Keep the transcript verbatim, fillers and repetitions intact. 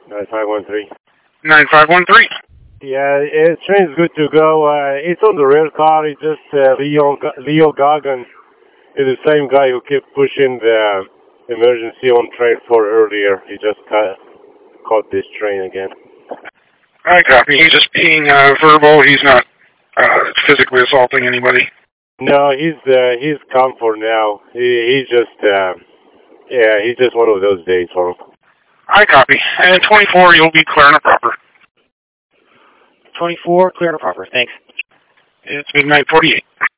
nine five one three. nine five one three. Yeah, it, train's good to go. Uh, it's on the rail car. It's just uh, Leo, Leo Goggin is the same guy who kept pushing the emergency on train four earlier. He just caught, caught this train again. I copy. He's just being uh, verbal. He's not uh, physically assaulting anybody. No, he's uh, he's calm for now. He he's just uh, yeah, he's just one of those days for him. I copy. And twenty-four, you'll be clear and proper. twenty-four, clear and proper. Thanks. It's midnight forty-eight.